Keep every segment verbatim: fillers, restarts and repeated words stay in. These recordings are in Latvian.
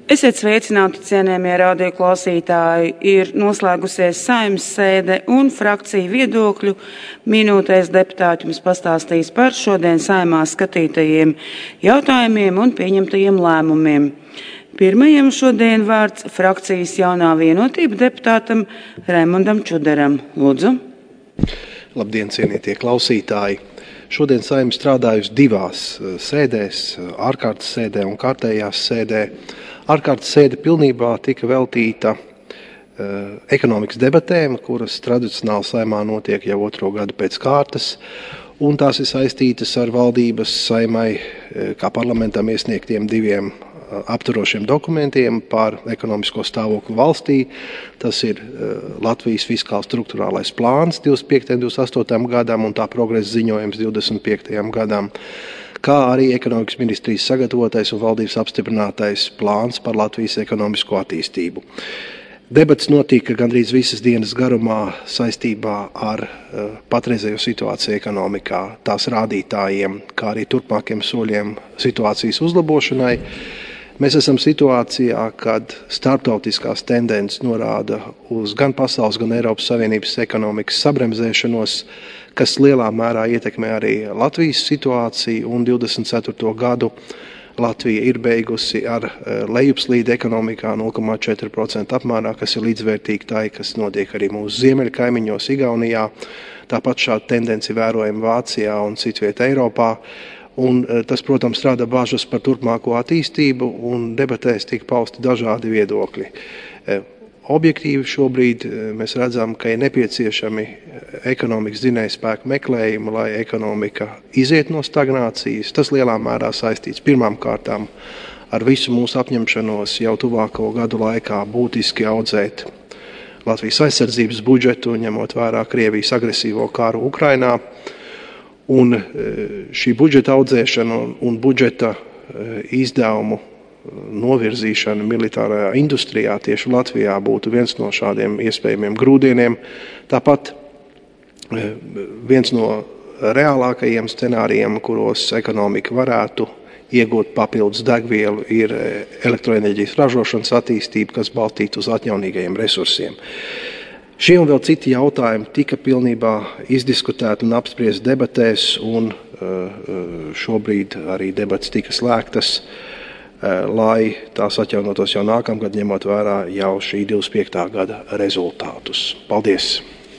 Esiet sveicināti, cienējamie radio klausītāji. Ir noslēgusies Saeimas sēde un frakciju viedokļu minūtēs deputāti jums pastāstīs par šodien Saeimā skatītajiem jautājumiem un pieņemtajiem lēmumiem. Pirmajam šodien vārds frakcijas Jaunā Vienotība deputātam Raimondam Čuderam. Lūdzu. Labdien, cienītie klausītāji! Šodien Saeima strādājusi divās sēdēs, ārkārtas sēdē un kārtējās sēdē. Ārkārtas sēde pilnībā tika veltīta uh, ekonomikas debatēm, kuras tradicionāli Saeimā notiek jau otro gadu pēc kārtas, un tās ir saistītas ar valdības Saeimai uh, kā parlamentam iesniegtiem diviem uh, apturošiem dokumentiem par ekonomisko stāvokli valstī. Tas ir uh, Latvijas fiskāls struktūrālais plāns divdesmit piektajam un divdesmit astotajam gadam un tā progresa ziņojums divdesmit piektajam gadam. Kā arī ekonomikas ministrijas sagatavotais un valdības apstiprinātais plāns par Latvijas ekonomisko attīstību. Debats notika gandrīz visas dienas garumā saistībā ar uh, patreizējo situāciju ekonomikā, tās rādītājiem, kā arī turpmākiem soļiem situācijas uzlabošanai. Mēs esam situācijā, kad starptautiskās tendences norāda uz gan pasaules, gan Eiropas Savienības ekonomikas sabremzēšanos, kas lielā mērā ietekmē arī Latvijas situāciju, un divdesmit ceturto gadu Latvija ir beigusi ar lejupslīdi ekonomikā nulle komā četri procenti apmērā, kas ir līdzvērtīgi tai, kas notiek arī mūsu ziemeļu kaimiņos Igaunijā. Tāpat šāda tendence vērojama Vācijā un citviet Eiropā. Un tas, protams, rada bažas par turpmāko attīstību, un debatēs tika pausti dažādi viedokļi. Objektīvi šobrīd mēs redzam, ka ir nepieciešami ekonomikas dzinējspēku meklējumi, lai ekonomika iziet no stagnācijas. Tas lielā mērā saistīts pirmām kārtām ar visu mūsu apņemšanos jau tuvāko gadu laikā būtiski audzēt Latvijas aizsardzības budžetu, ņemot vērā Krievijas agresīvo karu Ukrainā. Un šī budžeta audzēšana un budžeta izdevumu novirzīšana militārajā industrijā tieši Latvijā būtu viens no šādiem iespējamiem grūdieniem. Tāpat viens no reālākajiem scenārijiem, kuros ekonomika varētu iegūt papildus degvielu, ir elektroenerģijas ražošanas attīstība, kas balstīta uz atjaunīgajiem resursiem. Šie un vēl citi jautājumi tika pilnībā izdiskutēti un apspriesti debatēs, un šobrīd arī debates tika slēgtas, lai tās atjaunotos jau nākamgad, ņemot vērā jau šī divdesmit piektā gada rezultātus. Paldies!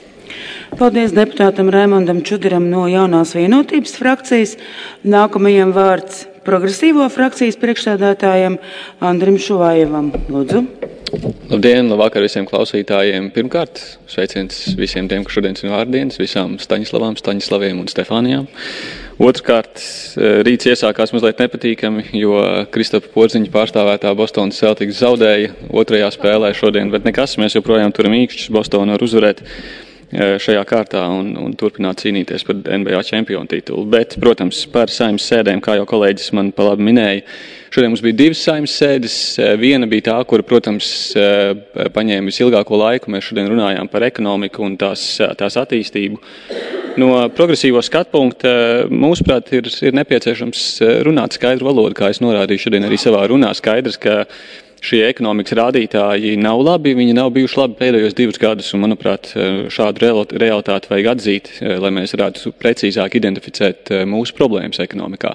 Paldies deputātam Raimondam Čuderam no Jaunās Vienotības frakcijas. Nākamajam vārds progresīvo frakcijas priekšsēdētājam Andrim Šuvajevam. Lūdzu. Labdien, labvakar visiem klausītājiem. Pirmkārt, sveiciens visiem tiem, kas šodien ir vārdienas, visām Staņislavām, Staņislaviem un Stefānijām. Otrkārt, rīts iesākās mazliet nepatīkami, jo Kristapa Porziņa pārstāvētā Bostonas Celtics zaudēja otrajā spēlē šodien, bet nekas, mēs joprojām turam īkšķus, Bostona var uzvarēt šajā kārtā un, un turpināt cīnīties par N B A čempionu titulu. Bet, protams, par Saeimas sēdēm, kā jau kolēģis man pa labi minēja, šodien mums bija divas Saeimas sēdes. Viena bija tā, kura, protams, paņēma visilgāko laiku. Mēs šodien runājām par ekonomiku un tās, tās attīstību. No progresīvo skatpunkta, mūsuprāt, ir, ir nepieciešams runāt skaidru valodu, kā es norādīju šodien arī savā runā. Skaidrs, ka šie ekonomikas rādītāji nav labi, viņi nav bijuši labi pēdējos divus gadus, un, manuprāt, šādu realitāti vajag atzīt, lai mēs varētu precīzāk identificēt mūsu problēmas ekonomikā.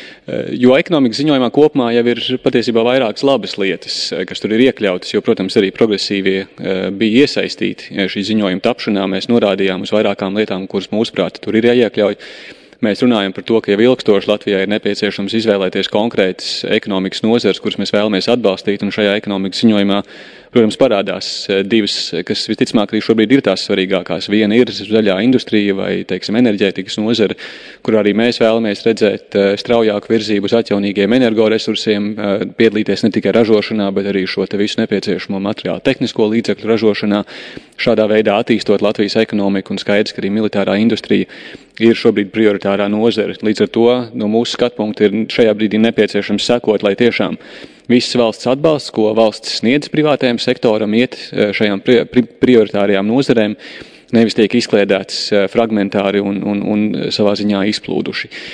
Jo ekonomikas ziņojumā kopumā jau ir patiesībā vairākas labas lietas, kas tur ir iekļautas, jo, protams, arī progresīvie bija iesaistīti šī ziņojuma tapšanā. Mēs norādījām uz vairākām lietām, kuras mūsuprāt tur ir jāiekļauj. Mēs runājam par to, ka jau ilgstoši Latvijā ir nepieciešams izvēlēties konkrētas ekonomikas nozares, kuras mēs vēlamies atbalstīt, un šajā ekonomikas ziņojumā, protams, parādās divas, kas visticamāk arī šobrīd ir tās svarīgākās. Viena ir zaļā industrija vai, teiksim, enerģētikas nozara, kur arī mēs vēlamies redzēt straujāku virzību uz atjaunīgiem energoresursiem, piedalīties ne tikai ražošanā, bet arī šo te visu nepieciešamo materiālu tehnisko līdzekļu ražošanā, šādā veidā attīstot Latvijas ekonomiku, un skaidrs, ka arī militārā industrija ir šobrīd prioritārā nozare. Līdz ar to no mūsu skatpunkta ir šajā brīdī nepieciešams sekot, lai tiešām viss valsts atbalsts, ko valsts sniedz privātajam sektoram, iet šajām prioritārajām nozarēm, nevis tiek izkliedēts fragmentāri un, un, un savā ziņā izplūduši.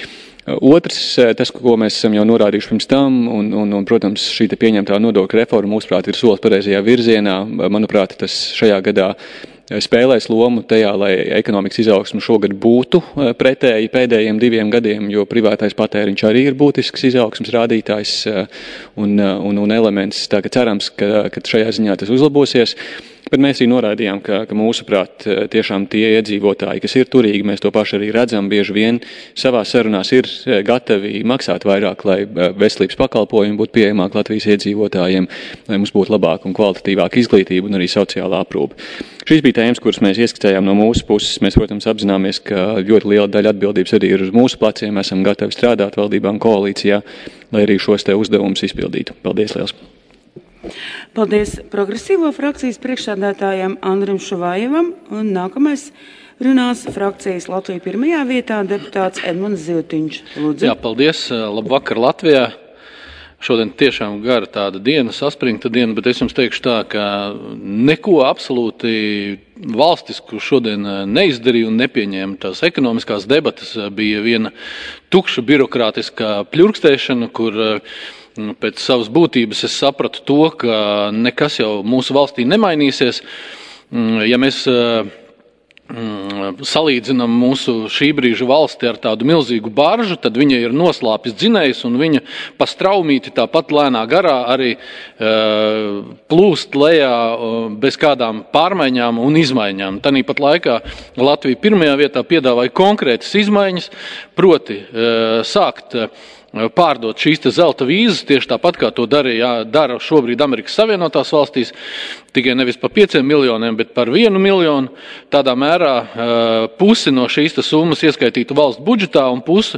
Otrs, tas, ko mēs esam jau norādījuši pirms tam, un, un, un protams, šī te pieņemtā nodokļu reforma, mūsuprāt, ir solis pareizajā virzienā. Manuprāt, tas šajā gadā spēlēs lomu tajā, lai ekonomikas izaugsme šogad būtu pretēji pēdējiem diviem gadiem, jo privātais patēriņš arī ir būtisks izaugsmes rādītājs un, un, un elements. Tā ka cerams, ka, ka šajā ziņā tas uzlabosies. Bet mēs arī norādījām, ka, ka mūsuprāt tiešām tie iedzīvotāji, kas ir turīgi, mēs to paši arī redzam, bieži vien savā sarunās ir gatavi maksāt vairāk, lai veselības pakalpojumi būtu pieejamāk Latvijas iedzīvotājiem, lai mums būtu labāka un kvalitatīvāka izglītība un arī sociālā aprūpe. Šīs bija tēmas, kuras mēs ieskicējām no mūsu puses. Mēs, protams, apzināmies, ka ļoti liela daļa atbildības arī ir uz mūsu pleciem. Esam gatavi strādāt valdībā un koalīcijā, lai arī šos te uzdevumus izpildītu. Paldies liels! Paldies progresīvo frakcijas priekšsēdētājam Andrim Šuvajevam, un nākamais runās frakcijas Latvija pirmajā vietā deputāts Edmunds Zivtiņš. Lūdzu. Jā, paldies. Labvakar Latvijā. Šodien tiešām gara tāda diena, saspringta diena, bet es jums teikšu tā, ka neko absolūti valstisku šodien neizdarīja un nepieņēma. Tās ekonomiskās debatas bija viena tukša birokrātiskā pļurkstēšana, kur pēc savas būtības es sapratu to, ka nekas jau mūsu valstī nemainīsies. Ja mēs salīdzinām mūsu šī brīža valsti ar tādu milzīgu baržu, tad viņa ir noslāpis dzinējs un viņa pa straumīti tāpat lēnā garā arī uh, plūst lejā uh, bez kādām pārmaiņām un izmaiņām. Tanīpat laikā Latvija pirmajā vietā piedāvāja konkrētas izmaiņas, proti uh, sākt uh, pārdot šīs te zelta vīzas, tieši tāpat kā to darīja, dara šobrīd Amerikas Savienotās valstīs, tikai nevis par pieciem miljoniem, bet par vienu miljonu. Tādā mērā pusi no šīs te summas ieskaitītu valsts budžetā un pusi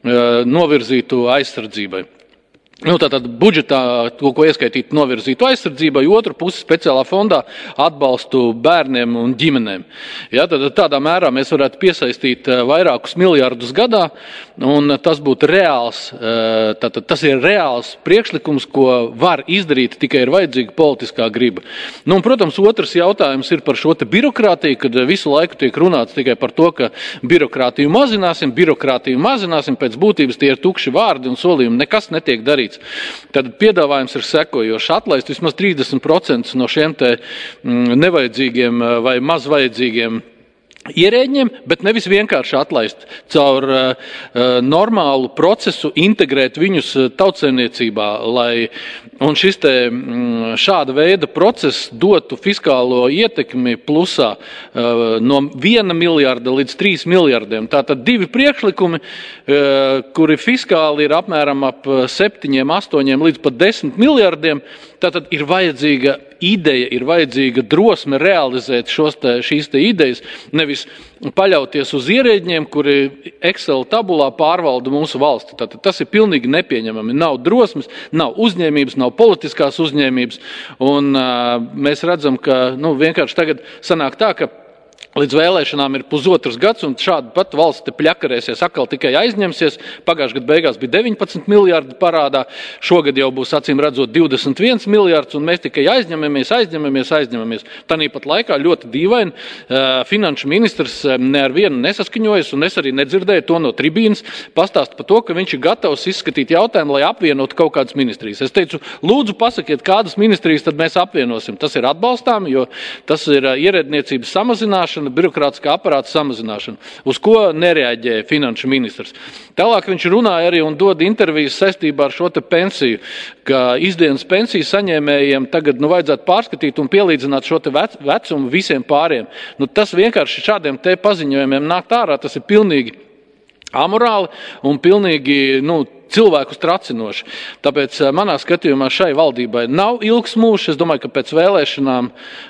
novirzītu aizsardzībai. Nu, tātad budžetā to, ko ieskaitītu novirzītu aizsardzībai, otru pusi speciālā fondā atbalstu bērniem un ģimenēm. Ja, tad tādā mērā mēs varētu piesaistīt vairākus miljardus gadā, un tas būtu reāls, tātad tas ir reāls priekšlikums, ko var izdarīt, tikai ir vajadzīga politiskā griba. Nu, un, protams, otrs jautājums ir par šo te birokrātiju, kad visu laiku tiek runāts tikai par to, ka birokrātiju mazināsim, birokrātiju mazināsim, pēc būtības tie ir tukši vārdi un solījumi, nekas netiek darīts. Tad piedāvājums ir sekojoši atlaist vismaz trīsdesmit procenti no šiem te nevajadzīgiem vai maz vajadzīgiem ierēģiem, bet nevis vienkārši atlaist caur uh, normālu procesu, integrēt viņus tautsaimniecībā, lai un šis te mm, šāda veida process dotu fiskālo ietekmi plusā uh, no viena miljarda līdz trīs miljardiem. Tātad divi priekšlikumi, uh, kuri fiskāli ir apmēram ap septiņiem, astoņiem līdz pat desmit miljardiem. Tātad ir vajadzīga ideja, ir vajadzīga drosme realizēt šos te, šīs te idejas, nevis paļauties uz ierēģiem, kuri Excel tabulā pārvalda mūsu valsti. Tātad tas ir pilnīgi nepieņemami. Nav drosmes, nav uzņēmības, nav politiskās uzņēmības, un uh, mēs redzam, ka nu, vienkārši tagad sanāk tā, ka līdz vēlēšanām ir pusotrs gads, un šādi pat valsts te pļakarēsies, atkal tikai aizņemsies. Pagājušajā gadu beigās bija deviņpadsmit miljardi parādā, šogad jau būs acīm redzot divdesmit viens miljards, un mēs tikai aizņemamies, aizņemamies, aizņemamies. Tanīpat laikā ļoti dīvaini uh, finanšu ministrs ne ar vienu nesaskaņojas, un es arī nedzirdēju to no tribīnas, pastāst par to, ka viņš ir gatavs izskatīt jautājumu, lai apvienotu kaut kādas ministrijas. Es teicu, lūdzu pasakiet, kādas ministrijas tad mēs apvienosim. Tas ir atbalstām, jo tas ir uh, ierēdniecības samazināšana, birokrātiskā aparāta samazināšana, uz ko nereaģēja finanšu ministrs. Tālāk viņš runāja arī un dod intervijas saistībā ar šo te pensiju, ka izdienas pensiju saņēmējiem tagad nu, vajadzētu pārskatīt un pielīdzināt šo te vec, vecumu visiem pāriem. Nu, tas vienkārši šādiem te paziņojumiem nāk ārā, tas ir pilnīgi amorāli un pilnīgi nu, cilvēkus tracinoši. Tāpēc manā skatījumā šai valdībai nav ilgs mūžs. Es domāju, ka pēc vēlēšanām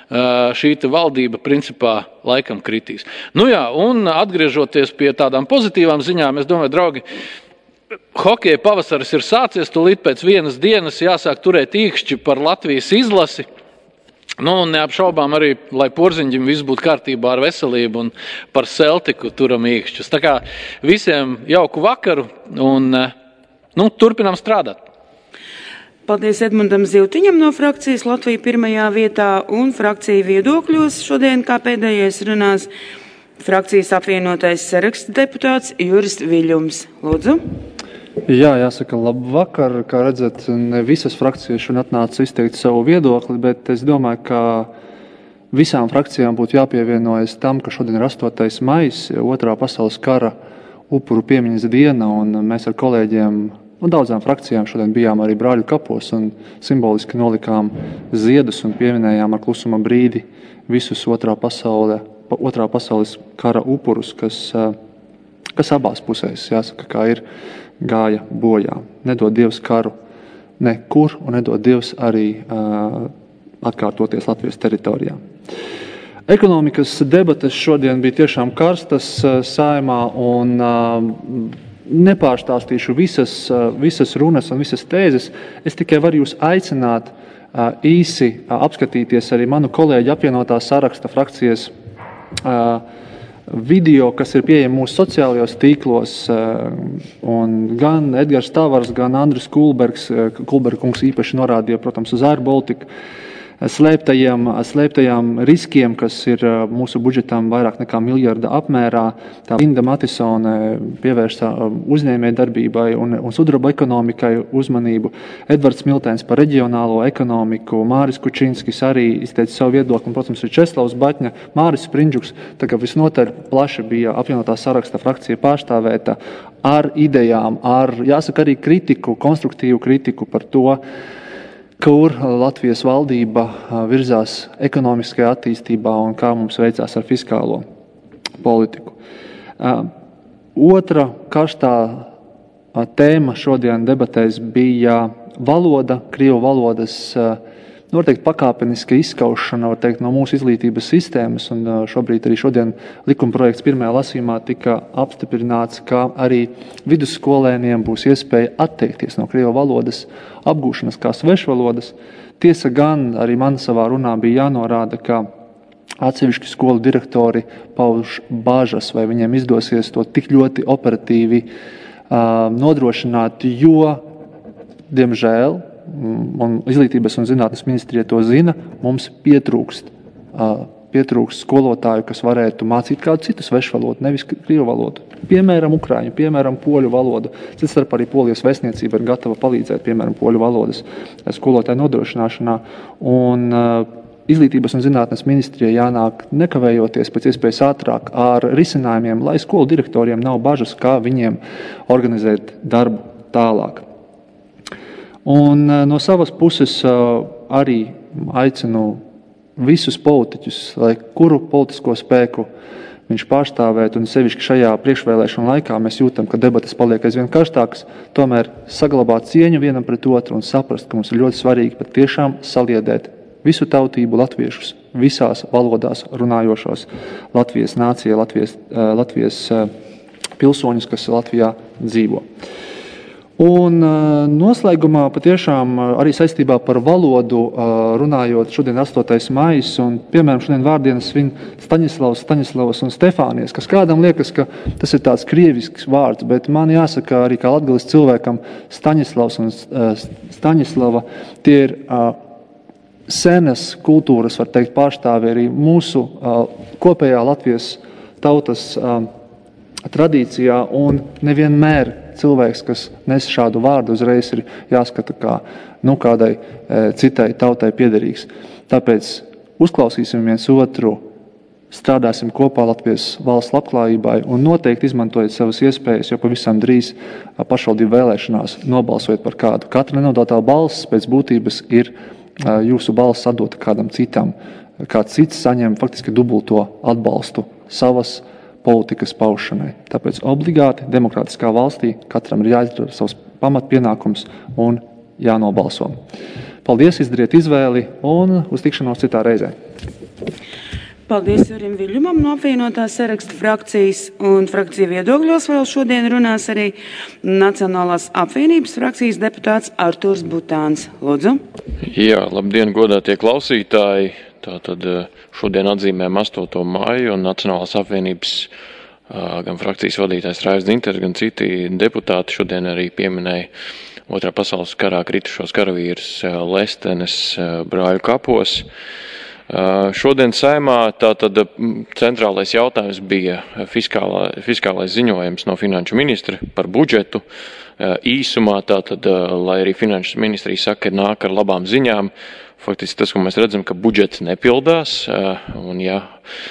šī valdība principā laikam kritīs. Nu jā, un atgriežoties pie tādām pozitīvām ziņām, es domāju, draugi, hokeja pavasaris ir sācies, tūlīt pēc vienas dienas jāsāk turēt īkšķi par Latvijas izlasi. Nu, un neapšaubām arī, lai Porziņģim viss būtu kārtībā ar veselību un par Celtiku turam īkšķus. Tā kā visiem jauku vakaru un nu, turpinām strādāt. Paldies Edmundam Zivtiņam no frakcijas Latvija pirmajā vietā, un frakcija viedokļos šodien kā pēdējais runās frakcijas apvienotais saraksts deputāts Juris Viļums. Lūdzu. Jā, jāsaka, labvakar. Kā redzat, ne visas frakcijas šodien atnāca izteikt savu viedokli, bet es domāju, ka visām frakcijām būtu jāpievienojas tam, ka šodien ir astotais maijs, otrā pasaules kara upuru piemiņas diena, un mēs ar kolēģiem un daudzām frakcijām šodien bijām arī Brāļu kapos un simboliski nolikām ziedus un pieminējām ar klusuma brīdi visus otrā, pasaule, otrā pasaules kara upurus, kas, kas abās pusēs, jāsaka, kā ir gāja bojā. Nedod Dievs karu nekur un nedod Dievs arī uh, atkārtoties Latvijas teritorijā. Ekonomikas debates šodien bija tiešām karstas uh, Saeimā un uh, nepārstāstīšu visas, uh, visas runas un visas tēzes. Es tikai varu jūs aicināt uh, īsi uh, apskatīties arī manu kolēģi apvienotā saraksta frakcijas uh, video, kas ir pieejami mūsu sociālajos tīklos, un gan Edgars Tavars, gan Andris Kulbergs, Kulberga kungs īpaši norādīja, protams, uz Air Baltica slēptajiem, slēptajām riskiem, kas ir mūsu budžetam vairāk nekā miljarda apmērā. Tā Linda Matisone pievērsta uzņēmē darbībai un, un sudraba ekonomikai uzmanību. Edvards Miltēns par reģionālo ekonomiku, Māris Kučinskis arī izteica savu viedokli, un, protams, ir Česlavs Baķņa, Māris Sprindžuks, tā kā visnotaļ plaši bija apvienotā saraksta frakcija pārstāvēta ar idejām, ar, jāsaka, arī kritiku, konstruktīvu kritiku par to, kur Latvijas valdība virzās ekonomiskajā attīstībā un kā mums veicās ar fiskālo politiku. Otra karstā tēma šodien debatēs bija valoda, krievu valodas noteikti pakāpeniska izskaušana, var teikt, no mūsu izglītības sistēmas, un šobrīd arī šodien likumprojekts pirmajā lasījumā tika apstiprināts, ka arī vidusskolēniem būs iespēja atteikties no krievu valodas apgūšanas kā svešvalodas. Tiesa gan arī man savā runā bija jānorāda, ka atsevišķi skolu direktori pauž bāžas, vai viņiem izdosies to tik ļoti operatīvi uh, nodrošināt, jo, diemžēl, un Izglītības un zinātnes ministrija to zina, mums pietrūkst, uh, pietrūkst skolotāju, kas varētu mācīt kādu citu svešvalodu, nevis krievu valodu. Piemēram, ukraiņu, piemēram, poļu valodu. Cits starp arī Polijas vēstniecība ir gatava palīdzēt, piemēram, poļu valodas skolotāju nodrošināšanā. Un uh, Izglītības un zinātnes ministrija jānāk nekavējoties pēc iespējas ātrāk ar risinājumiem, lai skolu direktoriem nav bažas, kā viņiem organizēt darbu tālāk. Un uh, no savas puses uh, arī aicinu visus politiķus, lai kuru politisko spēku viņš pārstāvētu, un sevišķi šajā priekšvēlēšanu laikā mēs jūtam, ka debates paliek aizvien karstākas, tomēr saglabāt cieņu vienam pret otru un saprast, ka mums ir ļoti svarīgi pat tiešām saliedēt visu tautību latviešus, visās valodās runājošos Latvijas nācija, Latvijas, uh, Latvijas uh, pilsoņus, kas Latvijā dzīvo. Un uh, noslēgumā patiešām uh, arī saistībā par valodu uh, runājot, šodien astotais maijs, un piemēram šodien vārdienas svin Staņislavs, Staņislavas un Stefānijas, kas kādam liekas, ka tas ir tāds krievisks vārds, bet man jāsaka arī kā latgalis cilvēkam Staņislavs un uh, Staņislava, tie ir uh, senas kultūras, var teikt, pārstāvi arī mūsu uh, kopējā Latvijas tautas uh, tradīcijā, un nevienmēr cilvēks, kas nes šādu vārdu, uzreiz ir jāskata kā nu, kādai e, citai tautai piederīgs. Tāpēc uzklausīsim viens otru, strādāsim kopā Latvijas valsts labklājībai un noteikti izmantojiet savas iespējas, jo pavisam drīz pašvaldību vēlēšanās nobalsojot par kādu. Katra nenodotā balss pēc būtības ir e, jūsu balss atdota kādam citam. Kāds cits saņem faktiski dubulto atbalstu savas politikas paušanai. Tāpēc obligāti demokrātiskā valstī katram ir jāizdara savs pamatpienākums un jānobalso. Paldies, izdariet izvēli un uz tikšanos citā reizē. Paldies Jurim Viļumam no apvienotā saraksta frakcijas, un frakcija viedokļos vēl šodien runās arī Nacionālās apvienības frakcijas deputāts Artūrs Butāns. Lūdzu. Jā, labdien, godātie klausītāji. Tātad šodien atzīmējam astoto maiju, un Nacionālās apvienības gan frakcijas vadītājs Raivs Dzinters, gan citi deputāti šodien arī pieminēja Otrā pasaules karā kritušos karavīrus Lestenes Brāļu kapos. Šodien Saeimā tātad centrālais jautājums bija fiskālā, fiskālais ziņojums no finanšu ministra par budžetu. Īsumā tātad, lai arī finanšu ministrija saka, ka nāk ar labām ziņām, faktiski tas, ko mēs redzam, ka budžets nepildās, un ja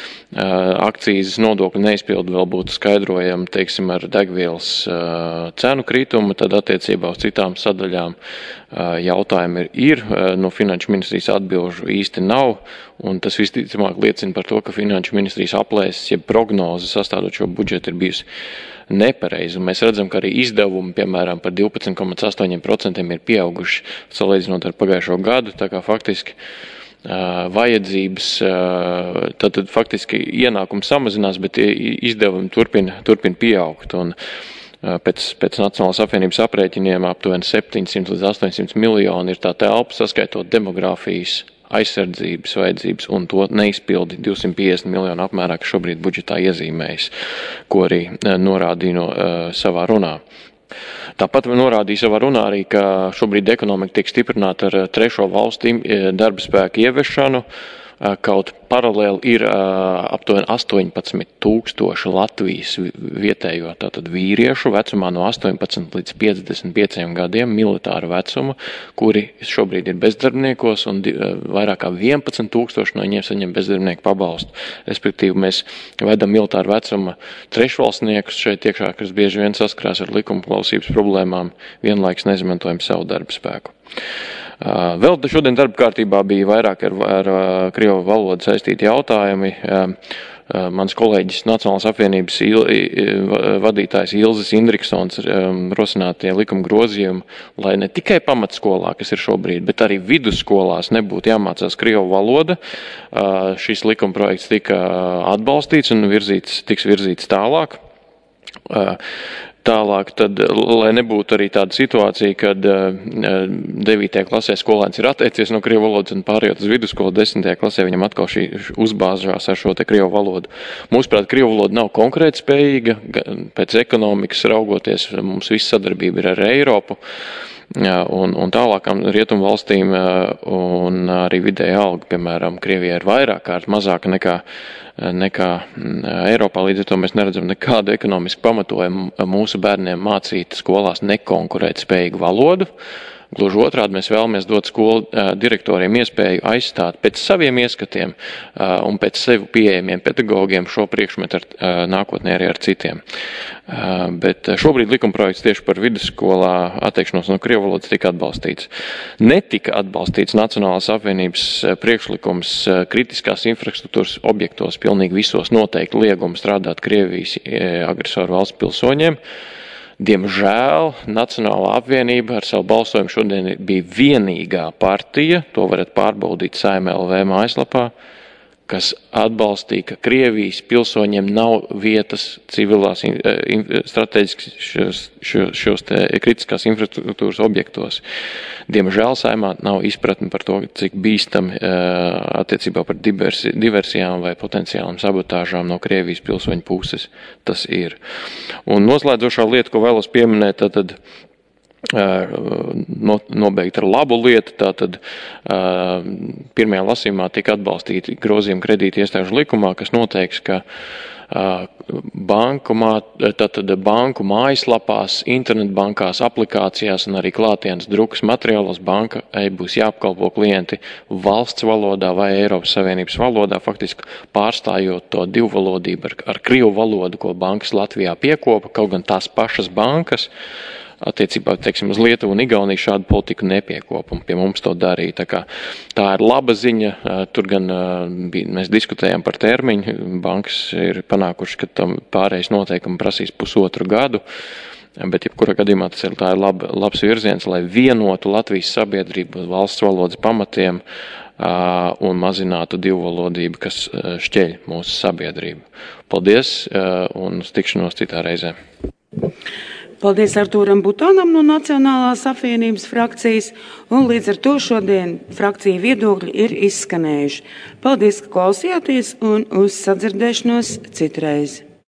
akcijas nodokļu neizpildu vēl būtu skaidrojama, teiksim, ar degvielas cenu kritumu, tad attiecībā uz citām sadaļām jautājumi ir, no finanšu ministrijas atbilžu īsti nav, un tas visticamāk liecina par to, ka finanšu ministrijas aplēses, ja prognozes sastādot šo budžetu ir bijusi nepareizi. Un mēs redzam, ka arī izdevumi, piemēram, par divpadsmit komats astoņi procenti ir pieauguši salīdzinot ar pagājušo gadu, tā kā faktiski vajadzības, tad, tad faktiski ienākumi samazinās, bet izdevumi turpina, turpina pieaugt. Un pēc, pēc Nacionālās apvienības aprēķiniem aptuveni septiņsimt līdz astoņsimt miljoni ir tā telpa, saskaitot demogrāfijas, aizsardzības vajadzības un to neizpildi divsimt piecdesmit miljonu apmērā, kas šobrīd budžetā iezīmējas, ko arī norādīja no, savā runā. Tāpat norādīja savā runā arī, ka šobrīd ekonomika tiek stiprināta ar trešo valstu darba spēku ieviešanu, kaut paralēli ir aptuveni astoņpadsmit tūkstoši Latvijas vietējo tātad vīriešu vecumā no astoņpadsmit līdz piecdesmit pieciem gadiem militāra vecuma, kuri šobrīd ir bezdarbniekos un vairāk kā vienpadsmit tūkstoši no viņiem saņem bezdarbnieku pabalstu. Respektīvi, mēs vedam militāra vecuma trešvalstniekus šeit iekšā, kas bieži vien saskarās ar likuma klausības problēmām, vienlaiks neizmantojam savu darba spēku. Vēl šodien darba kārtībā bija vairāk ar, ar krievu valodu saistīti jautājumi. Mans kolēģis Nacionālās apvienības il, vadītājs Ilzis Indriksons rosinātie likuma grozījumi, lai ne tikai pamatskolā, kas ir šobrīd, bet arī vidusskolās nebūtu jāmācās krievu valoda. Šis likuma projekts tika atbalstīts un virzīts, tiks virzīts tālāk. Tālāk, tad, lai nebūtu arī tāda situācija, kad devītajā klasē skolēns ir atteicies no krievu valodas un pārējot uz vidusskolu, desmitajā klasē viņam atkal šī uzbāžās ar šo te krievu valodu. Mūsuprāt, krievu valoda nav konkrēti spējīga, pēc ekonomikas raugoties, mums viss sadarbība ir ar Eiropu. Un, un tālākām rietumu valstīm un arī vidēja alga, piemēram, Krievijā ir vairāk kārt mazāka nekā, nekā Eiropā, līdz ar to mēs neredzam nekādu ekonomisku pamatojumu mūsu bērniem mācīt skolās nekonkurēt spējīgu valodu. Gluži otrādi mēs vēlamies dot skolu direktoriem iespēju aizstāt pēc saviem ieskatiem un pēc sevi pieejamiem pedagogiem šo priekšmetu ar, nākotnē arī ar citiem. Bet šobrīd likumprojekts tieši par vidusskolā atteikšanos no krievu valodas tika atbalstīts. Netika atbalstīts Nacionālās apvienības priekšlikums kritiskās infrastruktūras objektos pilnīgi visos noteikti liegumu strādāt Krievijas agresoru valsts pilsoņiem. Diemžēl Nacionālā apvienība ar savu balsojumu šodien bija vienīgā partija, to varat pārbaudīt Saeima L V mājaslapā, kas atbalstīja, ka Krievijas pilsoņiem nav vietas civilās strateģiski šos, šos, šos te kritiskās infrastruktūras objektos. Diemžēl Saeimā nav izpratni par to, cik bīstam attiecībā par diversi, diversijām vai potenciālam sabotāžām no Krievijas pilsoņu puses tas ir. Un noslēdzošā lieta, ko vēlos pieminēt, tad nobeigt ar labu lietu, tātad pirmajā lasījumā tika atbalstīti grozījumi kredīti iestāžu likumā, kas noteiks, ka banku, tātad banku mājaslapās, internetbankās, aplikācijās un arī klātienes drukas materiālos bankai būs jāapkalpo klienti valsts valodā vai Eiropas Savienības valodā, faktiski pārstājot to divvalodību ar, ar krievu valodu, ko bankas Latvijā piekopa, kaut gan tās pašas bankas attiecībā, teiksim, uz Lietuvu un Igauniju šādu politiku nepiekopa, un pie mums to darīja. Tā kā tā ir laba ziņa, tur gan bija, mēs diskutējām par termiņu, bankas ir panākuši, ka tam pārējais noteikumi prasīs pusotru gadu, bet jebkurā gadījumā tas ir, tā ir lab, labs virziens, lai vienotu Latvijas sabiedrību valsts valodas pamatiem un mazinātu divvalodību, kas šķeļ mūsu sabiedrību. Paldies un uz tikšanos citā reizē. Paldies Artūram Butānam no Nacionālās apvienības frakcijas, un līdz ar to šodien frakcija viedokļi ir izskanējuši. Paldies, ka klausījāties, un uz sadzirdēšanos citreiz.